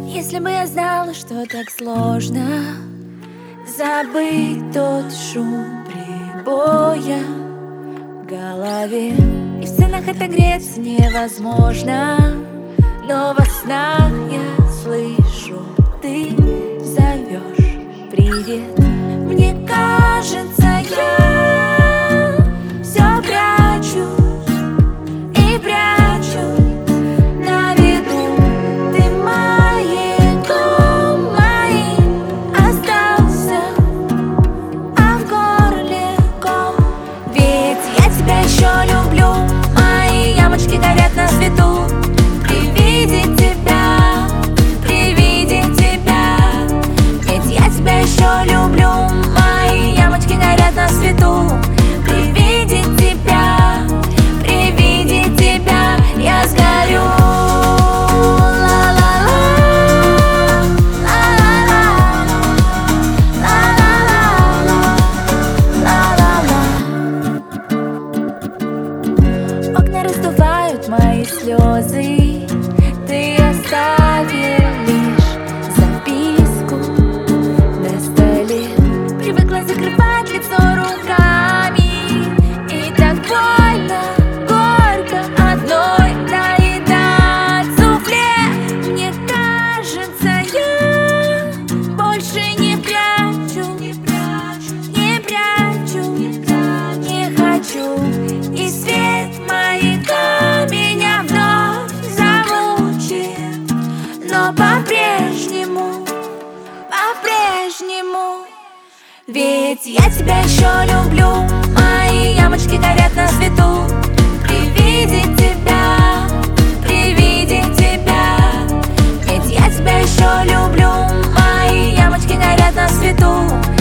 Если бы я знала, что так сложно забыть тот шум прибоя в голове, и в стенах отогреться невозможно, но во снах я слышу, ты зовешь привет. Мне кажется, я все прячу и прячу на виду. Ты маяком моим остался, а в горле ком. Ведь я тебя еще люблю, мои ямочки горят на свету. При виде тебя, при виде тебя. Ведь я тебя еще люблю, мои ямочки горят на свету. При виде тебя, при виде тебя я сгорю. Окна раздувают мои слезы, ты оставил лишь записку на столе. Привыкла закрывать лицо руками, и так больно, горько одной доедать суфле. Мне кажется, я больше не прячу, не прячу, не хочу. И свет маяка меня вновь замучит, но по-прежнему, ведь я тебя еще люблю, мои ямочки горят на свету. При виде тебя, при виде тебя. Ведь я тебя еще люблю, мои ямочки горят на свету.